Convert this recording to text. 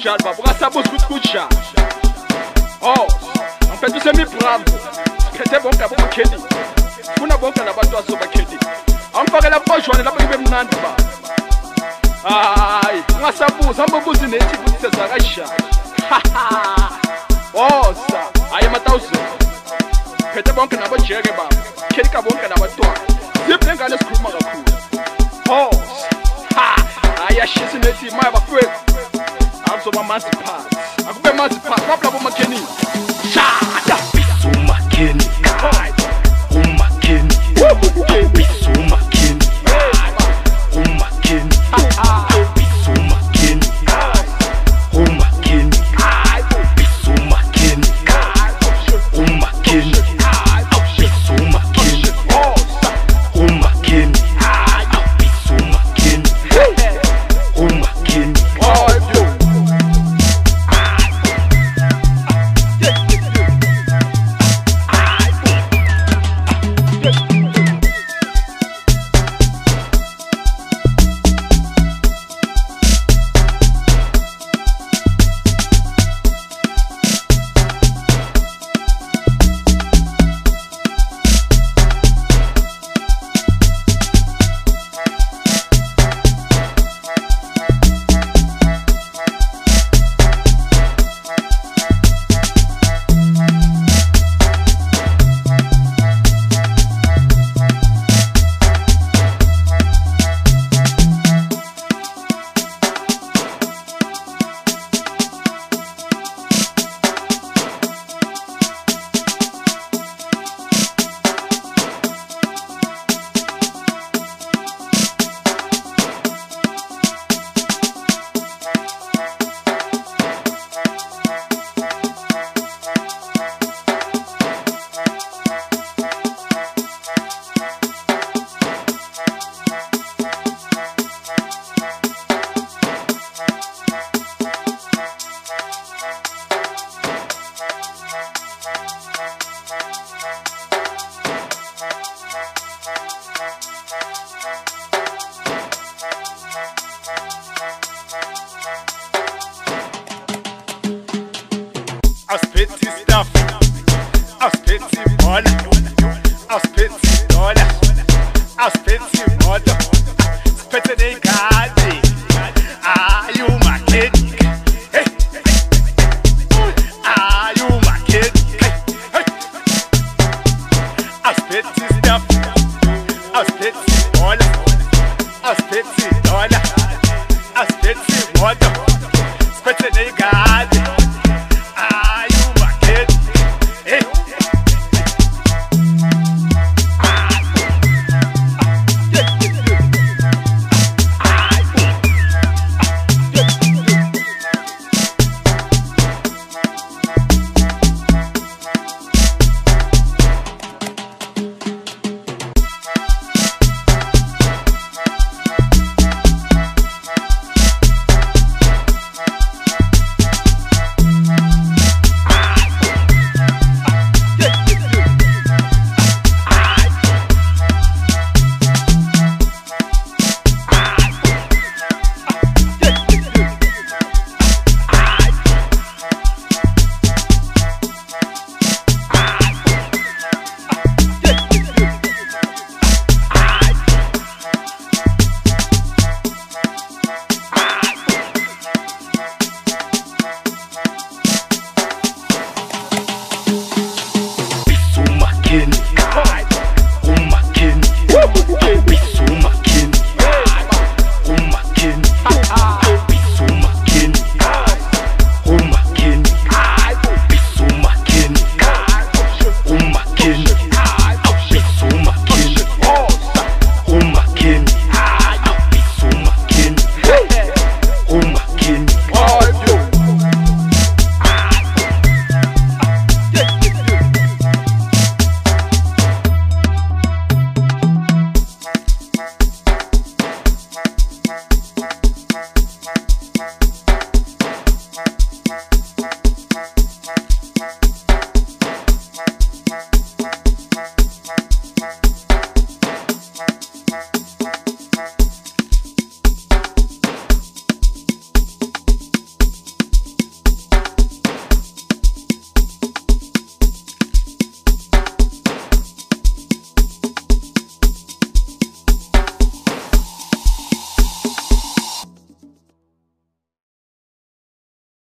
kunjani baba, ungasabuza ukuthi kunjani. Oh, ngiphethe usemibravo. Phethe bonke abokheli. Funa bonke labantu asobakheli. Angifakela phojwane lapha kube mnandi baba. Hayi, ungasabuza hamba ubuze nethi ukuthi sezakashaya. Osa, hayi ama-1000. Phethe bonke nabojeke baba. Khelika bonke nabantwana. Ziphe ngane sikhuluma kakhulu. Osa. Hayi ashisa nethi maya bafowethu. Akuzoba manzi phansi. Akube manzi phansi. Lapha labo makheni. Shada Bisuma Kenny. Uma Kenny. Bisuma Kenny. Uma Kenny. Bisuma Kenny. Uma Kenny. Bisuma Kenny. Uma Kenny. Bisuma Kenny. Uma Kenny. Bisuma Kenny. Uma Kenny. Aspeti stuff, aspeti bola, aspeti dollar, aspeti moto, spete dei cazzi. Are you my kid? Hey, are you my kid? Hey, aspeti stuff, aspeti bola, aspeti dollar, aspeti moto, spete dei cazzi.